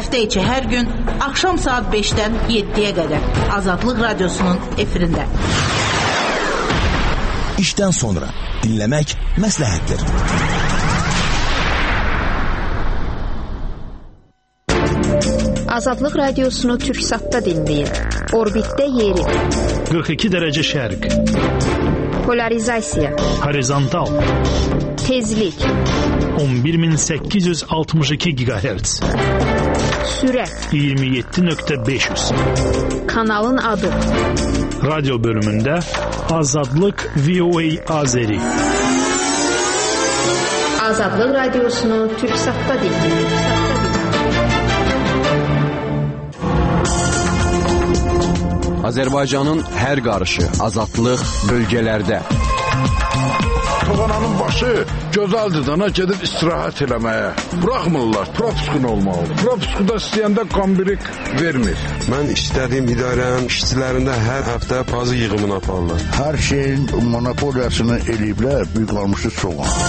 həftə içi hər gün axşam saat 5-dən 7-yə qədər Azadlıq Radiosunun efirində. İşdən sonra dinləmək məsləhətdir. Azadlıq Radiosunu Türksatda dinləyin. Orbitdə yeri. 42 dərəcə şərq. Polarizasiya. Horizontal. Tezlik. 11862 GHz. Sürət. 27.500. Kanalın adı. Radyo bölümündə Azadlıq VOA Azeri. Azadlıq Radiosunu Türksatda dinləyin. Azərbaycanın hər qarışı, azadlıq bölgələrdə. Toğananın başı gözəldir dana gedib istirahət eləməyə. Buraxmırlar, propiskun olmalı. Propiskuda istəyəndə kombirik vermir. Mən istədiyim idarənin işçilərində hər həftə pazı yığımını aparırlar. Hər şeyin monopoliyasını eləyiblər, büyük olmuşu soğan.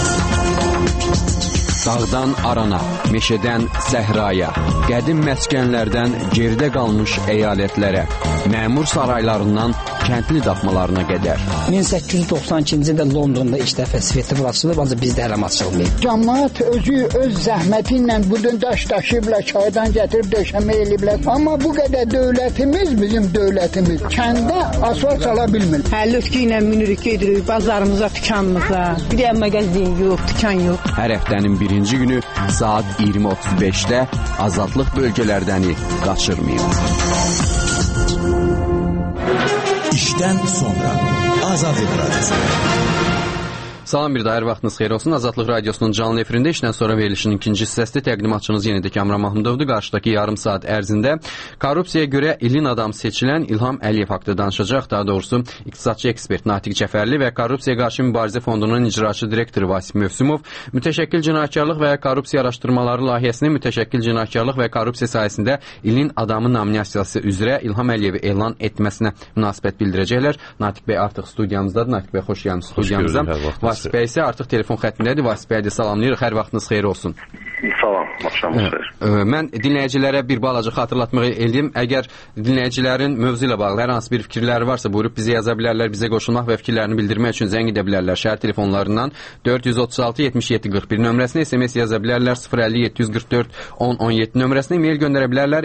Dağdan arana, meşədən səhraya, qədim məskənlərdən geridə qalmış əyalətlərə, məmur saraylarından kəndli daxmalarına qədər. 1892-ci ildə Londonda ilk dəfə sveti açılıb, ancaq bizdə hələ açılmayıb. Cəmaət özü öz zəhməti ilə budun daş daşıyıblar, çaydan gətirib döşəmə eləyiblər. Amma bu qədər dövlətimiz, bizim dövlətimiz kəndə asfalt sala bilmir. Lütki ilə minirik, gedirik bazarımıza, dükanımıza. Bir də mağazin yox, dükan yox. Hər həftənin birinci günü saat 20:35-də Azadlıq bölgələrdəni qaçırmayın. İşdən sonra Azadlıq Radiosu. Salam bir daha, hər vaxtınız xeyir olsun. Azadlıq Radiosunun canlı efirində işdən sonra verilişinin ikinci hissəsində təqdimatçınız yenə də Kamran Mahmudovdur. Qarşıdakı yarım saat ərzində korrupsiyaya görə ilin adamı seçilən İlham Əliyev haqqında danışacaq. Daha doğrusu iqtisadçı ekspert Natiq Cəfərli və Korrupsiyaya qarşı mübarizə fondunun icraçı direktoru Vasif Mövsümov mütəşəkkil cinayətkarlıq və korrupsiya araşdırmaları layihəsinin mütəşəkkil cinayətkarlıq və korrupsiya sayəsində ilin adamı nominasiyası üzrə İlham Əliyevi elan etməsinə münasibət bildirəcəklər. Natiq bəy artıq studiyamızdadır. Natiq bəy xoş gəlmisiniz studiyamıza. Vasif bəy isə artıq telefon xəttindədir. Vasif bəy də salamlayırıq. Hər vaxtınız xeyir olsun. Salam, axşamınız xeyir. Mən dinləyicilərə bir balaca xatırlatmaq edeyim. Əgər dinləyicilərin mövzu ilə bağlı hər hansı bir fikirləri varsa, buyurub bizə yaza bilərlər, bizə qoşulmaq və fikirlərini bildirmək üçün zəng edə bilərlər. Şəhər telefonlarından 436-7741 nömrəsinə SMS yaza bilərlər, 050-744-1017 nömrəsinə e-mail göndərə bilərlər.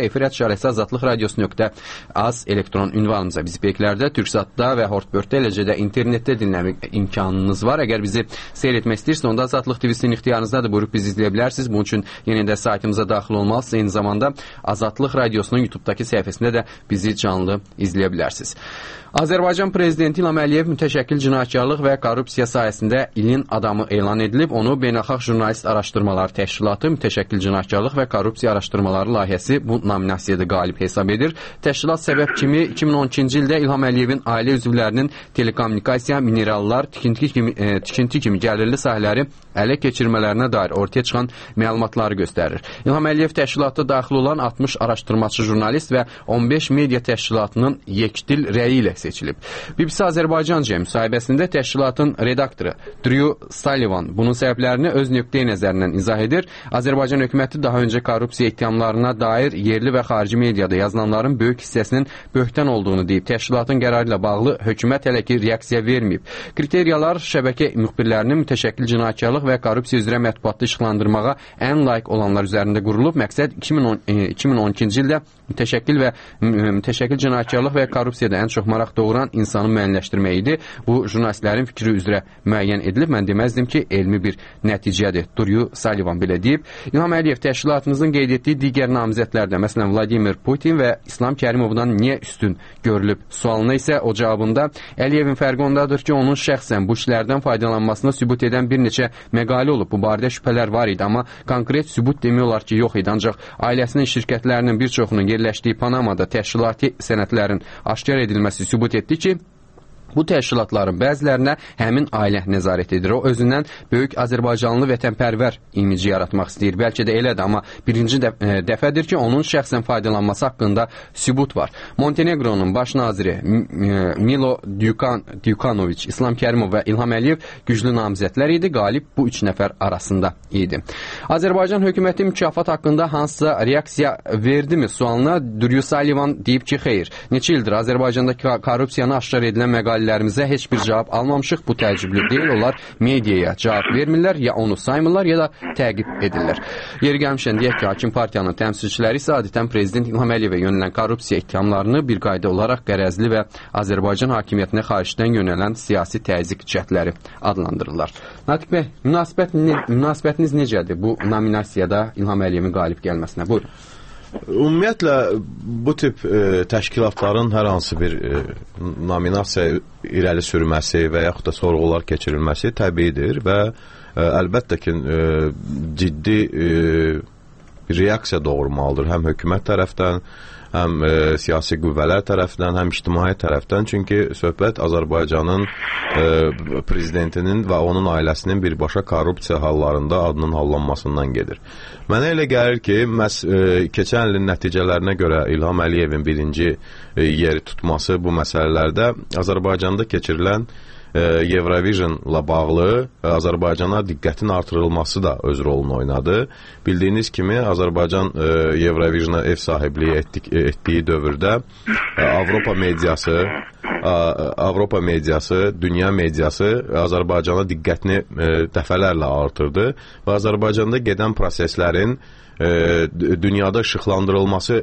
efir@azadlıqradios.az elektron ünvanımıza. Biz beklərdə, Türksatda və Hortbörtdə, eləcə də internetdə dinləmək imkanınız var. Əgər bizi seyr etmək istəyirsiniz, onda Azadlıq TV-sinin ixtiyarınızdadır. Buyurub bizi izləyə bilərsiniz. Bunun üçün yenə də saytımıza daxil olmalısınız. Eyni zamanda Azadlıq Radiosunun YouTube-dakı səhifəsində də bizi canlı izləyə bilərsiniz. Azərbaycan Prezidenti İlham Əliyev mütəşəkkil cinayətkarlıq və korrupsiya sayəsində ilin adamı elan edilib. Onu Beynəlxalq Jurnalist Araşdırmaları Təşkilatı mütəşəkkil cinayətkarlıq və korrupsiya araşdırmaları layihəsi bu nominasiyada qalib hesab edir. Təşkilat səbəb kimi 2012-ci ildə İlham Əliyevin ailə üzvlərinin telekommunikasiya, minerallar, tikinti kimi gəlirli sahələri ələ keçirmələrinə dair ortaya çıxan məlumatları göstərir. İlham Əliyev təşkilatda daxil olan 60 araşdırmaçı jurnalist və 15 media təşkilatının yekdil rəyi ilə seçilib. BBC Azərbaycanca müsahibəsində təşkilatın redaktoru Drew Sullivan bunun səbəblərini öz nöqteyi nəzərindən izah edir. Azərbaycan hökuməti daha öncə korrupsiya ittihamlarına dair yerli və xarici mediada yazılanların böyük hissəsinin böhtən olduğunu deyib. Təşkilatın qərarı ilə bağlı hökumət hələ ki reaksiya verməyib. Kriteriyalar şəbəkə müxbirlərinin mütəşəkkil cinayətkarlıq və korrupsiya üzrə mətbuatda işıqlandırmağa ən layiq olanlar üzərində qurulub. Məqsəd 2012-ci ildə mütəşəkkil cinayətkarlıq və korrupsiyada ən çox maraq doğuran insanı müəyyənləşdirmək idi. Bu jurnalistlərin fikri üzrə müəyyən edilib. Mən deməzdim ki, elmi bir nəticədir. Drew Sullivan belə deyib. İlham Əliyev təşkilatınızın qeyd etdiyi digər namizədlərdə, məsələn Vladimir Putin və İslam Kərimovdan niyə üstün görülüb sualına isə o cavabında Əliyevin fərqi ondadır ki, onun şəxsən bu işlərdən faydalanmasını sübut edən bir neçə məqalə olub. Bu barədə şübhələr var idi, amma konkret sübut demək olar ki, yox idi. Ancaq ailəsinin şirkətlərinin bir çoxunun yerləşdiyi Panamada təşkilati sənədlərin aşkar edilməsi sübut etdi ki, Bu təşkilatların bəzilərinə həmin ailə nəzarət edir. O özündən böyük Azərbaycanlı vətənpərvər imici yaratmaq istəyir. Bəlkə də elədir, amma birinci dəfədir ki, onun şəxsən faydalanması haqqında sübut var. Montenegronun baş naziri Milo Djukanović, İslam Kərimov və İlham Əliyev güclü namizədlər idi. Qalib bu 3 nəfər arasında idi. Azərbaycan hökuməti mükafat haqqında hansısa reaksiya verdimi sualına Duryu Sullivan deyib ki, xeyr. Neçə ildir Azərbaycanda korrupsiyanı aşkar edilən məqalələrimizə heç bir cavab almamışıq. Bu təəccüblü deyil. Onlar mediaya cavab vermirlər, ya onu saymırlar, ya da təqib edirlər. Yeri gəlmişən deyək ki, hakim partiyanın təmsilçiləri isə adətən Prezident İlham Əliyevə yönələn korrupsiya ittihamlarını bir qayda olaraq qərəzli və Azərbaycan hakimiyyətinə xaricdən yönələn siyasi təzyiq cəhdləri adlandırırlar. Natiq bəy, münasibətiniz necədir bu nominasiyada İlham Əliyevin qalib gəlməsinə? Buyurun. Ümumiyyətlə, bu tip təşkilatların hər hansı bir nominasiya irəli sürməsi və yaxud da sorğular keçirilməsi təbiidir və əlbəttə ki, ciddi reaksiya doğurmalıdır həm hökumət tərəfdən, həm siyasi qüvvələr tərəfdən, həm ictimai tərəfdən. Çünki söhbət Azərbaycanın prezidentinin və onun ailəsinin birbaşa korrupsiya hallarında adının hallanmasından gedir. Mənə elə gəlir ki, keçən ilin nəticələrinə görə İlham Əliyevin birinci yeri tutması bu məsələlərdə Azərbaycanda keçirilən Eurovision'la bağlı Azərbaycana diqqətin artırılması da öz rolunu oynadı. Bildiyiniz kimi Azərbaycan Eurovision'a ev sahibliyi etdiyi dövrdə Avropa mediası, dünya mediası Azərbaycana diqqətini dəfələrlə artırdı və Azərbaycanda gedən proseslərin dünyada işıqlandırılması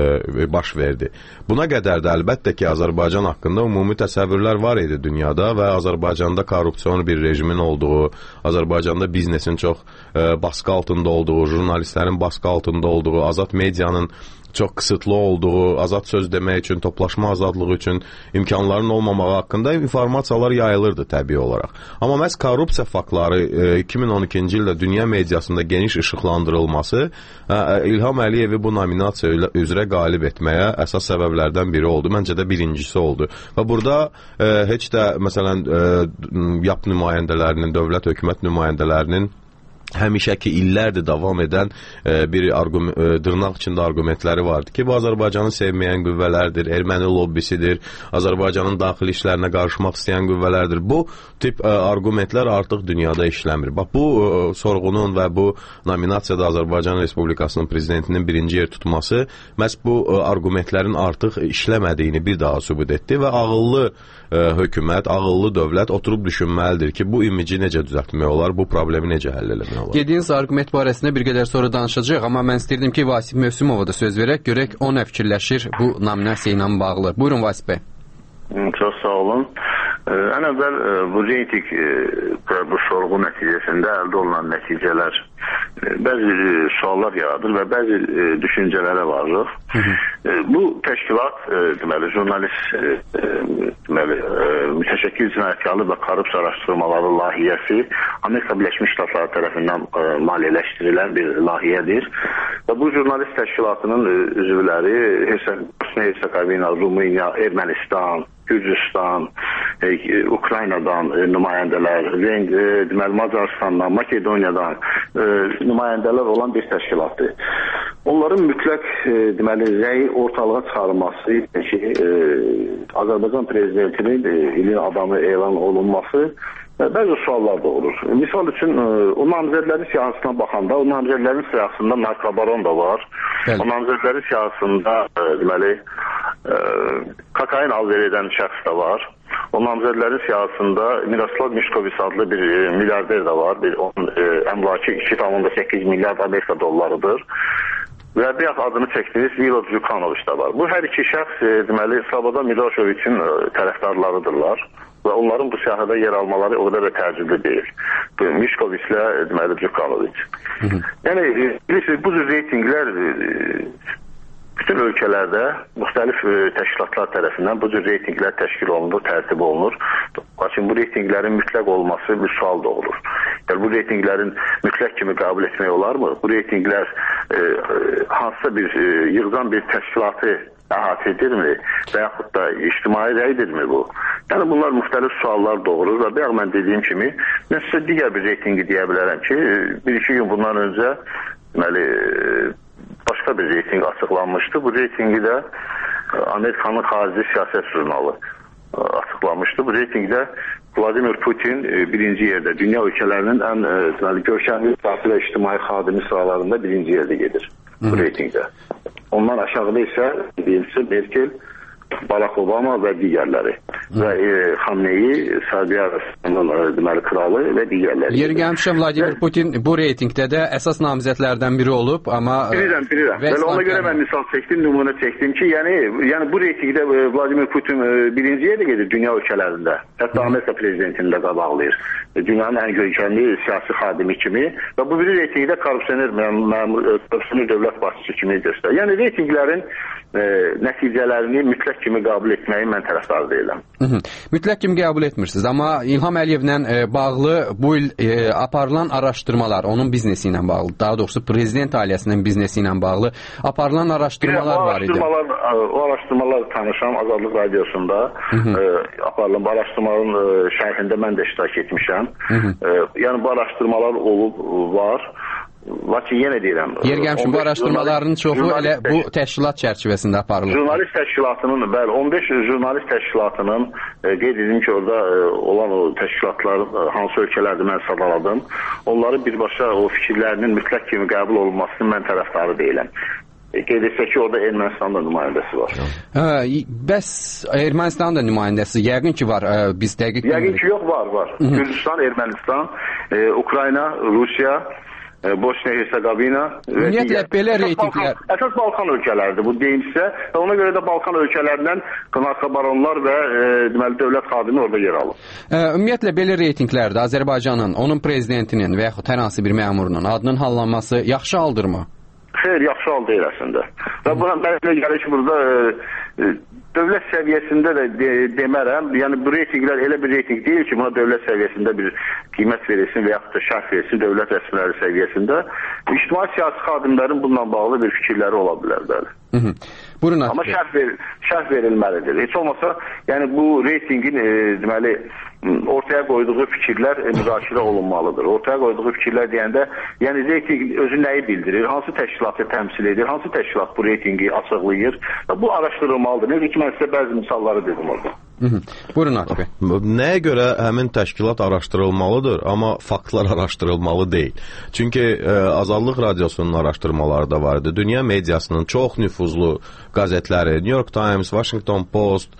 baş verdi. Buna qədər də əlbəttə ki, Azərbaycan haqqında ümumi təsəvvürlər var idi dünyada və Azərbaycanda korrupsiyon bir rejimin olduğu, Azərbaycanda biznesin çox baskı altında olduğu, jurnalistlərin baskı altında olduğu, azad medianın çox kısıtlı olduğu, azad söz demək üçün, toplaşma azadlığı üçün imkanların olmamağı haqqında informasiyalar yayılırdı təbii olaraq. Amma məhz korrupsiya faktları 2012-ci ildə dünya mediasında geniş işıqlandırılması İlham Əliyevi bu nominasiya üzrə qalib etməyə əsas səbəblərdən biri oldu. Məncə də birincisi oldu. Və burada heç də məsələn YAP nümayəndələrinin, dövlət hökumət nümayəndələrinin həmişəki illərdir davam edən bir dırnaq içində argumentləri vardı ki, bu Azərbaycanı sevməyən qüvvələrdir, erməni lobbisidir, Azərbaycanın daxili işlərinə qarışmaq istəyən qüvvələrdir. Bu tip argumentlər artıq dünyada işləmir. Bax, bu sorğunun və bu nominasiyada Azərbaycan Respublikasının prezidentinin birinci yer tutması məhz bu argumentlərin artıq işləmədiyini bir daha sübut etdi və ağıllı hökumət, ağıllı dövlət oturub düşünməlidir ki, bu imici necə düzəltmək olar, bu problemi necə həll eləmək olar. Dediyiniz argument barəsində bir qədər sonra danışacaq, amma mən istəyirdim ki, Vasif Mövsümova da söz verək, görək o nə fikirləşir bu nominasiya ilə bağlı. Buyurun Vasif bəy. Çox sağ olun. Ən əvvəl bu reyting, bu sorğu nəticəsində əldə olunan nəticələr bəzi suallar yaradır və bəzi düşüncələrə varıq. Bu təşkilat, deməli, jurnalist, deməli, mütəşəkkil cinayətkarlıq və korrupsiya araşdırmaları layihəsi Amerika Birləşmiş Ştatları tərəfindən maliyyələşdirilən bir layihədir. Və bu jurnalist təşkilatının üzvləri Bosniya-Hersegovina, Rumıniya, Ermənistan, Gürcüstan, Ukraynadan nümayəndələr, deməli, Macarıstandan, Makedoniyadan nümayəndələr olan bir təşkilatdır. Onların mütləq, deməli, rəyi ortalığa çıxarılması ki, Azərbaycan prezidentinin ilin adamı elan olunması bəzi suallar da olur. Misal üçün, o namizədlərin siyasına baxanda, o namizədlərin siyasında narkobaron da var. O namizədlərin siyasında, deməli, kokain alver edən şəxs də var. O namizədlərin siyasında Miroslav Mišković adlı bir milyarder də var. Onun əmlakı 2,8 milyard Amerika dollarıdır. Və bir adını çəkdiniz Milo Djukanović da var. Bu hər iki şəxs, deməli, Slobodan Miloševićin tərəfdarlarıdırlar. Və onların bu siyahıda yer almaları o qədər də təəccüblü deyil. Miškovićlə, deməli, Djukanović. Yəni, bilirsiniz, bu cür reytinglər bütün ölkələrdə müxtəlif təşkilatlar tərəfindən bu cür reytinglər təşkil olunur, tərtib olunur. Lakin bu reytinglərin mütləq olması bir sual doğurur. Yəni, bu reytinglərin mütləq kimi qəbul etmək olarmı? Bu reytinglər hansısa bir yığdan bir təşkilatı əhatə edirmi və yaxud da ictimai rəydirmi bu? Yəni bunlar müxtəlif suallar doğurur və bayaq mən dediyim kimi, mən sizə digər bir reytingi deyə bilərəm ki, bir-iki gün bundan öncə deməli, başqa bir reyting açıqlanmışdı. Bu reytingi də Amerikanın xarici siyasət jurnalı açıqlamışdı. Bu reytingdə Vladimir Putin birinci yerdə, dünya ölkələrinin ən görkəmli siyasi və ictimai xadimi sıralarında birinci yerdə gedir bu reytingdə. Ondan aşağıda isə birincisi Merkel, Barack Obama və digərləri və Xamneyi, Saudiya Arabistanının deməli kralı və digərləri. Yeri gəlmişə Vladimir Putin bu reytingdə də əsas namizədlərdən biri olub, amma bilirəm. Belə ona görə mən misal çəkdim, nümunə çəkdim ki, yəni bu reytingdə Vladimir Putin birinci yerdə gedir dünya ölkələrində. Hətta Amerika prezidentini də qabaqlayır. Dünyanın ən görkəmli siyasi xadimi kimi və bu biri reytingdə korrupsioner dövlət başçısı kimi göstərir. Yəni reytinglərin nəticələrini mütləq kimi qəbul etməyi mən tərəfdar deyiləm. Mütləq kimi qəbul etmirsiniz, amma İlham Əliyevlə bağlı bu il aparılan araşdırmalar, onun biznesi ilə bağlı, daha doğrusu prezident ailəsinin biznesi ilə bağlı aparılan araşdırmalar var idi. O araşdırmalar tanışam Azadlıq Radiosunda aparılan bu araşdırmaların şərhində mən də iştirak etmişəm. Yəni bu araşdırmalar olub, var. Lakin yenə deyirəm. Yer gəlmişim, bu araşdırmaların çoxu elə bu təşkilat çərçivəsində aparılır. Jurnalist təşkilatının, bəli, 15 jurnalist təşkilatının qeyd edim ki, orada olan o təşkilatlar hansı ölkələrdə mən sadaladım. Onların birbaşa o fikirlərinin mütləq kimi qəbul olunmasını mən tərəfdarı deyiləm. Qeyd etsək ki, orada Ermənistanın da nümayəndəsi var. Bəs Ermənistanın da nümayəndəsi yəqin ki var, biz dəqiq bilmirik. Yəqin ki yox, var. Gürcüstan, Ermənistan, Ukrayna, Rusiya, Bosniya-Hersegovina və digər belə reytinglər. Əsas Balkan ölkələridir bu deyimsə və ona görə də Balkan ölkələrindən narkobaronlar və deməli dövlət xadimi orada yer alır. Ümumiyyətlə belə reytinglərdə Azərbaycanın, onun prezidentinin və yaxud hər hansı bir məmurunun adının hallanması yaxşı haldırmı? Xeyr, yaxşı hal deyil əslində. Və buna mən gəlir ki, burada dövlət səviyyəsində də demərəm, yəni bu reytinglər elə bir reyting deyil ki, buna dövlət səviyyəsində bir qiymət verilsin və yaxud da şərh verilsin dövlət rəsmiləri səviyyəsində. İctimai siyasi xadimlərin bununla bağlı bir fikirləri ola bilər, bəli. Amma şərh verilməlidir. Heç olmasa, yəni bu reytingin deməli ortaya qoyduğu fikirlər müzakirə olunmalıdır. Ortaya qoyduğu fikirlər deyəndə, yəni reyting özü nəyi bildirir, hansı təşkilatı təmsil edir, hansı təşkilat bu reytingi açıqlayır. Bu araşdırılmalıdır. Necə ki, mən sizə bəzi misalları dedim orada. Buyurun Atiq bəy. Nəyə görə həmin təşkilat araşdırılmalıdır, amma faktlar araşdırılmalı deyil. Çünki Azadlıq Radiosunun araşdırmaları da var idi. Dünya mediasının çox nüfuzlu qəzetləri, New York Times, Washington Post,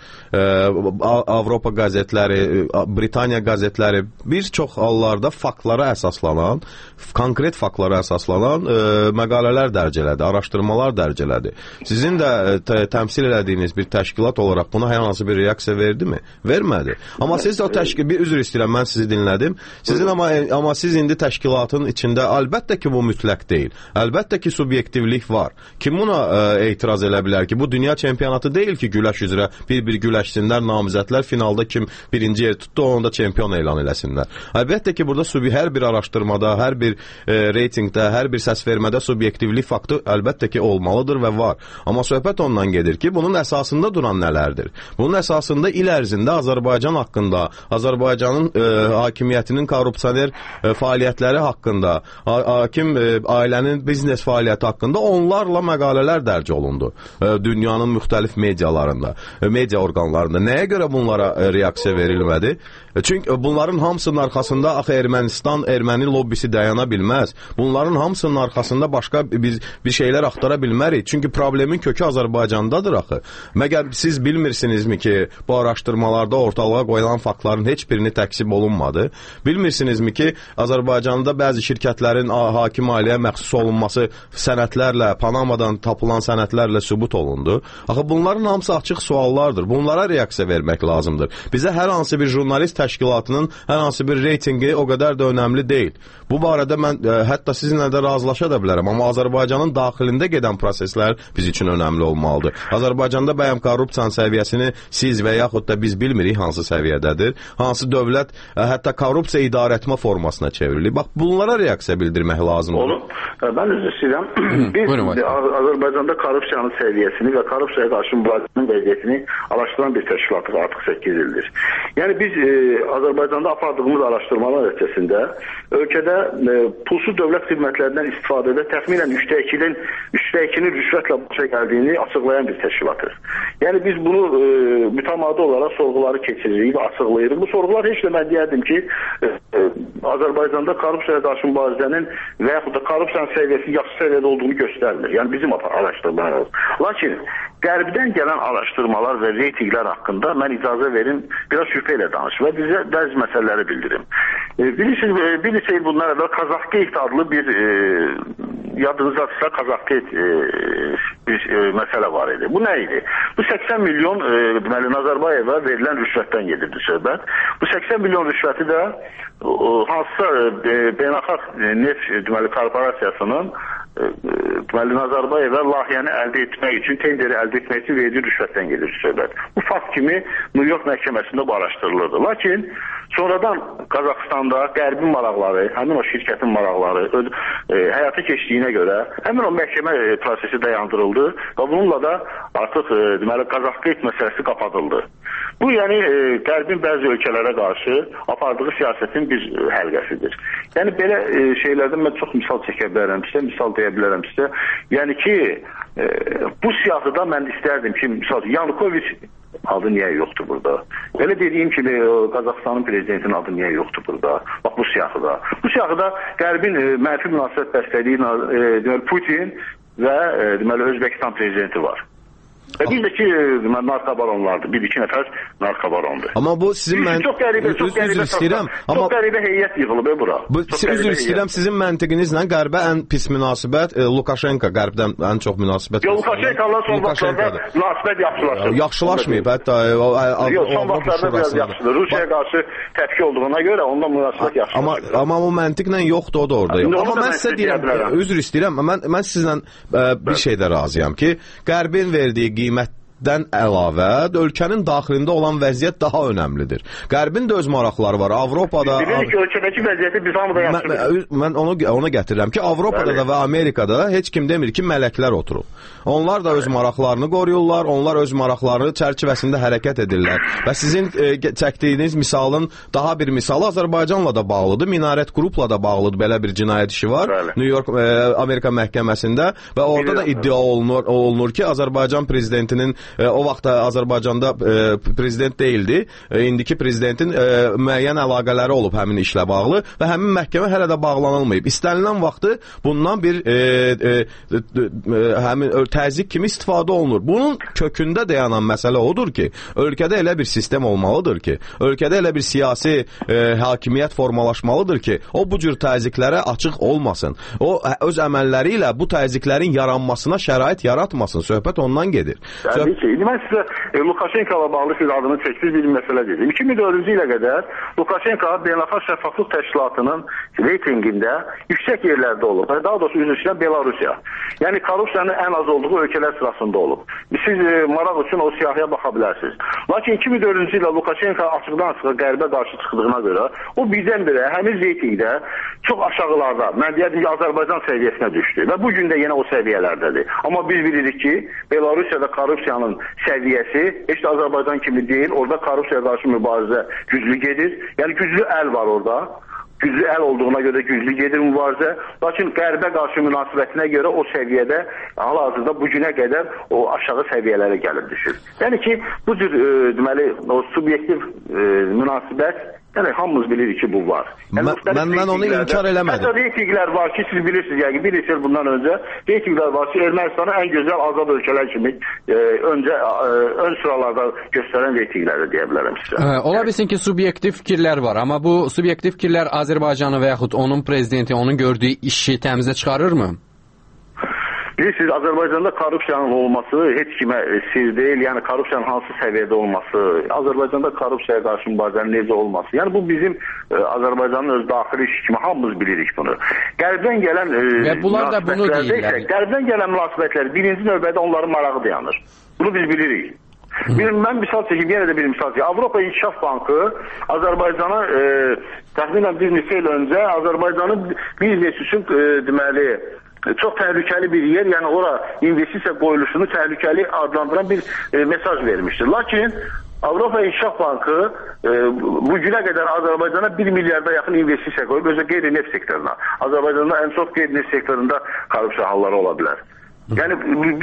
Avropa qəzetləri, Britaniya qəzetləri bir çox hallarda faktlara əsaslanan, konkret faktlara əsaslanan məqalələr dərc elədi, araşdırmalar dərc elədi. Sizin də təmsil elədiyiniz bir təşkilat olaraq buna hər hansı bir reaksiya verdi mi? Vermədi. Amma siz də o təşkil, bir üzr istəyirəm, mən sizi dinlədim. Sizin amma siz indi təşkilatın içində əlbəttə ki, bu mütləq deyil. Əlbəttə ki, subyektivlik var. Kim buna etiraz elə bilər ki, bu dünya çempionatı deyil ki, güləş üzrə bir-bir güləşsinlər, namizədlər finalda kim birinci yer tutdu, onu da çempion elan eləsinlər. Əlbəttə ki, burada hər bir araşdırmada, hər bir reytingdə, hər bir səsvermədə subyektivlik faktı əlbəttə ki, olmalıdır və var. Amma söhbət ondan gedir ki, bunun əsasında duran nələrdir? Bunun əsasında il ərzində Azərbaycan haqqında, Azərbaycanın hakimiyyətinin korrupsioner fəaliyyətləri haqqında, hakim ailənin biznes fəaliyyəti haqqında onlarla məqalələr dərc olundu. Dünyanın müxtəlif medialarında, media orqanlarında. Nəyə görə bunlara reaksiya verilmədi? Çünki bunların hamısının arxasında axı Ermənistan, erməni lobbisi dayana bilməz. Bunların hamısının arxasında başqa biz bir şeylər axtara bilmərik. Çünki problemin kökü Azərbaycandadır axı. Məgər siz bilmirsinizmi ki, bu araşdırmalarda ortalığa qoyulan faktların heç birini təksib olunmadı? Bilmirsinizmi ki, Azərbaycanda bəzi şirkətlərin hakim ailəyə məxsus olunması sənədlərlə, Panamadan tapılan sənədlərlə sübut olundu? Axı bunların hamısı açıq suallardır. Bunlara reaksiya vermək lazımdır. Bizə hər hansı bir jurnalist təşkilatının hər hansı bir reytingi o qədər də önəmli deyil. Bu barədə mən hətta sizinlə də razılaşa da bilərəm, amma Azərbaycanın daxilində gedən proseslər biz üçün önəmli olmalıdır. Azərbaycanda bəyəm korrupsiyanın səviyyəsini siz və yaxud yaxud da biz bilmirik hansı səviyyədədir, hansı dövlət hətta korrupsiya idarəetmə formasına çevrilir. Bax, bunlara reaksiya bildirmək lazımdır. Olur. Ben üzr istəyirəm. Biz Azərbaycanda korrupsiyanın səviyyəsini və korrupsiyaya qarşı mübarizənin vəziyyətini araşdıran bir təşkilatıq artıq 8 ildir. Yəni biz Azərbaycanda apardığımız araşdırmalar nəticəsində ölkədə pulsuz dövlət xidmətlərindən istifadədə təxminən 3/2-nin rüşvətlə başa gəldiyini açıqlayan bir təşkilatdır. Yəni biz bunu mütəmadi olaraq sorğuları keçiririk və açıqlayırıq. Bu sorğular heç də mən deyərdim ki, Azərbaycanda korrupsiyaya qarşı mübarizənin və yaxud da korrupsiyanın səviyyəsi yaxşı səviyyədə olduğunu göstərmir. Yəni bizim araşdırmalarımız. Lakin Qərbdən gələn araşdırmalar və reytinglər haqqında mən icazə verim, biraz şübhə ilə danışım və bizə bəzi məsələləri bildirim. Bilirsiniz, bir neçə il bundan əvvəl Kazakgate adlı bir yadınızdadırsa Kazakgate bir məsələ var idi. Bu nə idi? Bu 80 milyon deməli Nazarbayeva verilən rüşvətdən gedirdi söhbət. Bu 80 milyon rüşvəti də hansısa beynəlxalq neft deməli korporasiyasının deməli Nazarbayeva layihəni əldə etmək üçün, tenderi əldə etmək üçün verdiyi rüşvətdən gedir söhbət. Bu fakt kimi New York məhkəməsində bu araşdırılırdı. Lakin sonradan Qazaxstanda Qərbin maraqları, həmin o şirkətin maraqları həyata keçdiyinə görə həmin o məhkəmə prosesi dayandırıldı və bununla da artıq deməli Kazakgate məsələsi qapadıldı. Bu yəni Qərbin bəzi ölkələrə qarşı apardığı siyasətin bir həlqəsidir. Yəni belə şeylərdən mən çox misal çəkə bilərəm sizə, misal deyə bilərəm sizə. Yəni ki, bu siyasədə mən istərdim ki, misal Yanukoviç adı niyə yoxdur burada? Belə dediyim kimi Qazaxstanın prezidentinin adı niyə yoxdur burada? Bax bu siyasədə. Bu siyasədə Qərbin mənfi münasibət bəslədiyi Putin və deməli Özbəkistan prezidenti var. Və bir də ki, narkobaronlardır. Bir-iki nəfər narkobarondur. Amma bu sizin çox qəribə heyət yığılıb bura. Üzr istəyirəm, sizin məntiqinizlə Qərbə ən pis münasibət Lukashenko Qərbdən ən çox münasibət. Lukashenko'la son vaxtlarda münasibət yaxşılaşır. Yaxşılaşmayıb hətta. Son vaxtlarda biraz yaxşıdır. Rusiyaya qarşı təpki olduğuna görə ondan münasibət yaxşılaşır. Amma o məntiqlə yoxdur, o da orada yox. Amma mən sizə deyirəm, üzr istəyirəm, mən sizlə bir şeydə razıyam ki, Qərbin verdiyi qiymətdən əlavə ölkənin daxilində olan vəziyyət daha önəmlidir. Qərbin də öz maraqları var. Avropada bilirik ki, ölkədəki vəziyyəti biz hamıda yaxşıdır. Mən ona gətirirəm ki, Avropada da və Amerikada da heç kim demir ki, mələklər oturub. Onlar da öz maraqlarını qoruyurlar, onlar öz maraqlarını çərçivəsində hərəkət edirlər. Və sizin çəkdiyiniz misalın daha bir misalı Azərbaycanla da bağlıdır. Minarət qrupla da bağlıdır. Belə bir cinayət işi var. New York Amerika məhkəməsində və orada da iddia olunur ki, Azərbaycan prezidentinin o vaxt Azərbaycanda prezident deyildi. İndiki prezidentin müəyyən əlaqələri olub həmin işlə bağlı və həmin məhkəmə hələ də bağlanılmayıb. İstənilən vaxtı bundan bir həmin təzyiq kimi istifadə olunur. Bunun kökündə dayanan məsələ odur ki, ölkədə elə bir sistem olmalıdır ki, ölkədə elə bir siyasi hakimiyyət formalaşmalıdır ki, o bu cür təzyiqlərə açıq olmasın. O öz əməlləri ilə bu təzyiqlərin yaranmasına şərait yaratmasın. Söhbət ondan gedir. Təbii ki. Mən sizə Lukashenko-la bağlı siz adını çəkdiniz bir məsələ dedim. 2004-cü ilə qədər Lukashenko Beynəlxalq Şəffaflıq Təşkilatının reytingində yüksək yerlərdə olub. Daha doğrusu üzr istəyirəm, Belarusiya. Yəni korrupsiyanın ən az olduğu ölkələr sırasında olub. Siz maraq üçün o siyahıya baxa bilərsiniz. Lakin 2004-cü ilə Lukashenko açıqdan-açıqa Qərbə qarşı çıxdığına görə o birdən-birə həmin reytingdə çox aşağılarda, mən deyərdim ki, Azərbaycan səviyyəsinə düşdü və bu gün də yenə o səviyyələrdədir. Amma biz bilirik ki, Belarusiyada korrupsiyanın səviyyəsi heç də Azərbaycan kimi deyil. Orada korrupsiyaya qarşı mübarizə güclü gedir. Yəni güclü əl var orada. Güclü əl olduğuna görə güclü gedir mübarizə. Lakin Qərbə qarşı münasibətinə görə o səviyyədə hal-hazırda bu günə qədər o aşağı səviyyələrə gəlib düşür. Yəni ki, bu cür deməli o subyektiv münasibət, yəni hamımız bilirik ki, bu var. Yəni, mən onu inkar eləmədim. Hətta reytinglər var ki, siz bilirsiniz, yəni bir neçə il bundan öncə reytinglər var ki, Ermənistanı ən gözəl azad ölkələr kimi ön sıralarda göstərən reytingləri deyə bilərəm sizə. Ola bilsin ki, subyektiv fikirlər var, amma bu subyektiv fikirlər Azərbaycanı və yaxud onun prezidenti, onun gördüyü işi təmizə çıxarırmı? Bilirsiniz, Azərbaycanda korrupsiyanın olması heç kimə sir deyil. Yəni korrupsiyanın hansı səviyyədə olması, Azərbaycanda korrupsiyaya qarşı mübarizənin necə olması. Yəni bu bizim Azərbaycanın öz daxili işi kimi hamımız bilirik bunu. Qərbdən gələn münasibətlərdə isə Qərbdən gələn münasibətlər birinci növbədə onların marağı dayanır. Bunu biz bilirik. Mən misal çəkeyim, yenə də bir misal çəkeyim. Avropa İnkişaf Bankı Azərbaycana təxminən bir neçə il öncə Azərbaycanın biznes üçün deməli çox təhlükəli bir yer, yəni ora investisiya qoyuluşunu təhlükəli adlandıran bir mesaj vermişdir. Lakin Avropa İnkişaf Bankı bu günə qədər Azərbaycana 1 milyarda yaxın investisiya qoyub, özü qeyri-neft sektoruna. Azərbaycanda ən çox qeyri-neft sektorunda korrupsiya halları ola bilər. Yəni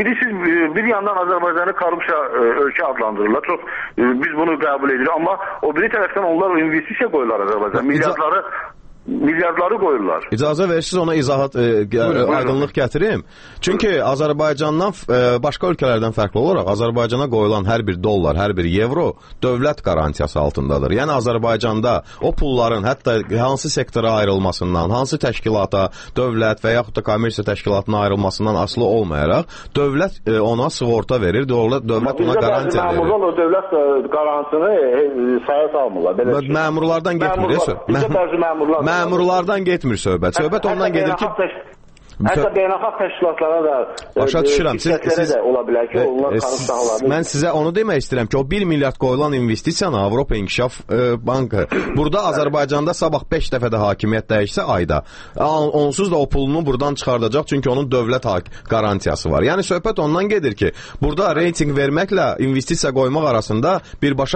bir yandan Azərbaycanı korrupsiya ölkə adlandırırlar. Çox biz bunu qəbul edirik, amma o biri tərəfdən onlar investisiya qoyurlar Azərbaycana. Milyardları qoyurlar. İcazə verirsiniz ona izahat, aydınlıq gətirim. Çünki Azərbaycandan başqa ölkələrdən fərqli olaraq Azərbaycana qoyulan hər bir dollar, hər bir evro dövlət qarantiyası altındadır. Yəni Azərbaycanda o pulların hətta hansı sektora ayrılmasından, hansı təşkilata, dövlət və yaxud da kommersiya təşkilatına ayrılmasından asılı olmayaraq dövlət ona sığorta verir, dövlət ona qarantiya verir. Məmurlar o dövlət qarantını saya salmırlar. Məmurlardan getmir. Bizdə bəzi məmurlar Məmurlardan getmir söhbət. Söhbət ondan gedir ki... Hətta beynəlxalq təşkilatlara da başa düşürəm. Siz ola bilər ki, onlar qarşı mən sizə onu demək istəyirəm ki, o 1 milyard qoyulan investisiyanı Avropa İnkişaf Bankı burada Azərbaycanda sabah 5 dəfə də hakimiyyət dəyişsə ayda, onsuz da o pulunu buradan çıxardacaq, çünki onun dövlət qarantiyası var. Yəni söhbət ondan gedir ki, burada reyting verməklə investisiya qoymaq arasında birbaşa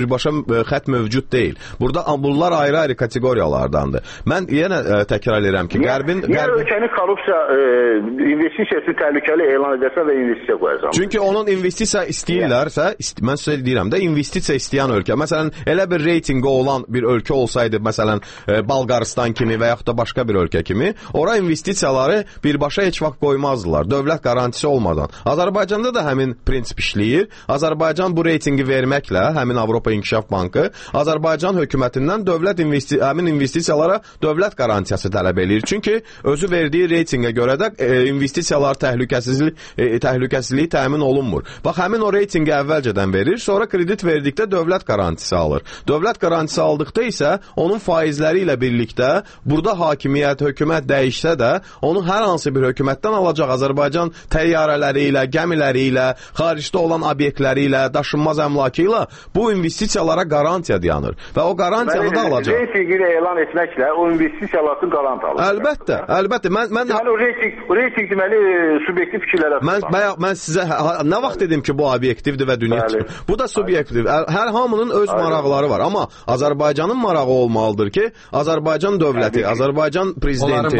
xətt mövcud deyil. Burada bunlar ayrı-ayrı kateqoriyalardandır. Mən yenə təkrar edirəm ki, Qərbin ölkəni korrupsiya investisiyası təhlükəli elan edəsə və investisiya qoyacaq. Çünki onun investisiya istəyirlərsə, mən sizə deyirəm də, investisiya istəyən ölkə, məsələn, elə bir reytinqi olan bir ölkə olsaydı, məsələn, Balqaristan kimi və yaxud da başqa bir ölkə kimi, ora investisiyaları birbaşa heç vaxt qoymazdılar, dövlət garantisi olmadan. Azərbaycanda da həmin prinsip işləyir. Azərbaycan bu reytinqi verməklə, həmin Avropa İnkişaf Bankı, Azərbaycan hökumətindən həmin investisiyalara dövlət garantiyası tələb edir. Çünki özü verdiyi reytinqə görə də investisiyalar təhlükəsizliyi təmin olunmur. Bax, həmin o reytinqi əvvəlcədən verir, sonra kredit verdikdə dövlət qarantisi alır. Dövlət qarantisi aldıqda isə onun faizləri ilə birlikdə burada hakimiyyət, hökumət dəyişsə də, onu hər hansı bir hökumətdən alacaq Azərbaycan təyyarələri ilə, gəmiləri ilə, xaricdə olan obyektləri ilə, daşınmaz əmlakı ilə bu investisiyalara garantiya dayanır. Və o garantiyanı da alacaq. Reytinqini elan etməklə o investisiyaları qarant alır. Əlbəttə. Yəni o reyting deməli subyektiv fikirlərə mən sizə nə vaxt dedim ki, bu obyektivdir və dünya bu da subyektiv. Hər hamının öz maraqları var, amma Azərbaycanın marağı olmalıdır ki, Azərbaycan dövləti, Azərbaycan prezidenti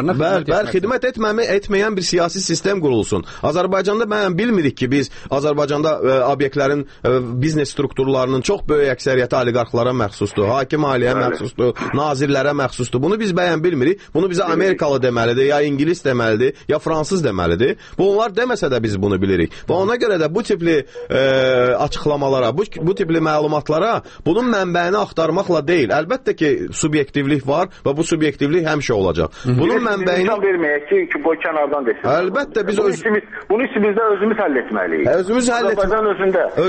xidmət etməyən bir siyasi sistem qurulsun. Azərbaycanda mən bilmirik ki, biz Azərbaycanda obyektlərin biznes strukturlarının çox böyük əksəriyyəti oliqarxlara məxsusdur, hakim aliyə məxsusdur, nazirlərə məxsusdur. Bunu biz bəyən bilmirik. Bunu bizə Amerikalı deməlidir, ya İngilis deməlidir, ya Fransız deməlidir. Bunlar deməsə də biz bunu bilirik. Və ona görə də bu tipli açıqlamalara, bu tipli məlumatlara bunun mənbəyini axtarmaqla deyil. Əlbəttə ki, subyektivlik var və bu subyektivlik həmişə olacaq. Bunun mənbəyini verməyək ki, qoy kənardan desin. Əlbəttə biz bunu içimizdə özümüz həll etməliyik. Özümüz həll etməliyik. Bu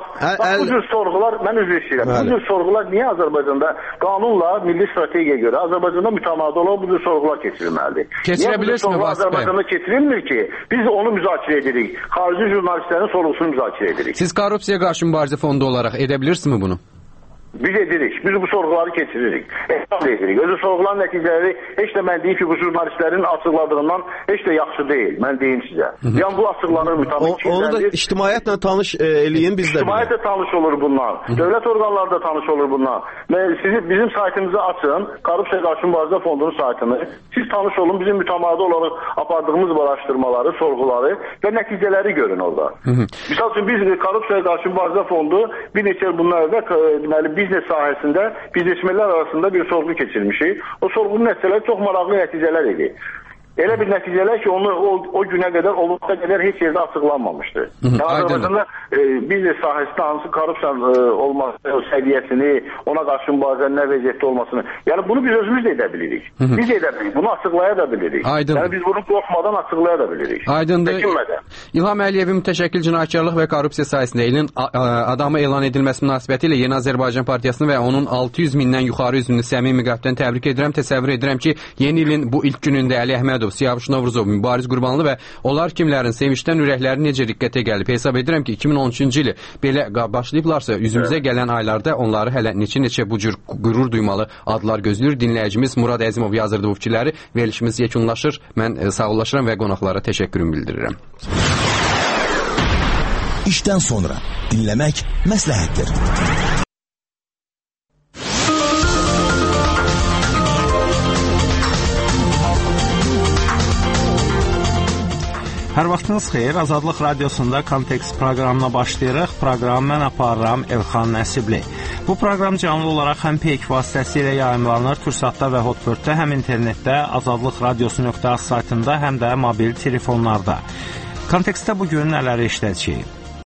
cür sorğular, mən üzr istəyirəm. Bu cür sorğular niyə Azərbaycanda qanunla, milli strategiyaya görə Azərbaycanda mütəmadi olan bu cür sorğular keçirilməlidir? Keçirə bilirsiniz mi Vasif bəy? Azərbaycanda keçirilmir ki, biz onu müzakirə edirik. Xarici jurnalistlərin sorğusunu müzakirə edirik. Siz korrupsiya qarşı mübarizə fondu olaraq edə bilirsiniz bunu? Biz edirik. Biz bu sorğuları keçiririk. Ehsan edirik. Özü sorğulan nəticələri heç də mən deyim ki, bu jurnalistlərin açıqladığından heç də yaxşı deyil. Mən deyim sizə. Yəni bu açıqlanır mütəmadi. Onu da ictimaiyyətlə tanış eləyin biz də. İctimaiyyət də tanış olur bundan. Dövlət orqanları da tanış olur bundan. Bizim saytımızı açın. Korrupsiya qarşı mübarizə fondunun saytını. Siz tanış olun. Bizim mütəmadi olaraq apardığımız araşdırmaları, sorğuları və nəticələri görün orada. Misal üçün biz korrupsiya qarşı mübarizə fondu bir neçə bunlar da deməli biznes sahəsində biznesmenlər arasında bir sorğu keçirmişik. O sorğunun nəticələri çox maraqlı nəticələr idi. Elə bir nəticələr ki, o günə qədər, o vaxta qədər heç yerdə açıqlanmamışdı. Azərbaycanda biznes sahəsində hansı korrupsiya olması, səviyyəsini, ona qarşı mübarizənin nə vəziyyətdə olmasını. Yəni bunu biz özümüz də edə bilirik. Biz edə bilirik. Bunu açıqlaya da bilirik. Yəni biz bunu qorxmadan açıqlaya da bilirik. Aydındır. İlham Əliyevin mütəşəkkil cinayətkarlıq və korrupsiya sayəsində ilin adamı elan edilməsi münasibəti ilə Yeni Azərbaycan Partiyasını və onun 600 mindən yuxarı üzvünü səmimi qəlbdən təbrik edirəm. Təsəvvür edirəm ki, yeni ilin bu ilk günündə Əli Əhmədov Məmmədov, Siyavuş Novruzov, Mübariz Qurbanlı və onlar kimlərin sevinçdən ürəkləri necə riqqətə gəlib. Hesab edirəm ki, 2013-cü ili belə başlayıblarsa, üzümüzə gələn aylarda onları hələ neçə bu cür qürur duymalı adlar gözləyir. Dinləyicimiz Murad Əzimov yazırdı bu fikirləri. Verilişimiz yekunlaşır. Mən sağollaşıram və qonaqlara təşəkkürümü bildirirəm. İşdən sonra dinləmək məsləhətdir. Hər vaxtınız xeyir. Azadlıq Radiosunda Kontekst proqramına başlayırıq. Proqramı mən aparıram Elxan Nəsibli. Bu proqram canlı olaraq həm peyk vasitəsilə yayımlanır Türksatda və Hotbird-də, həm internetdə azadlıqradiosu.az saytında, həm də mobil telefonlarda. Kontekstdə bugün nələri işlədəcəyik?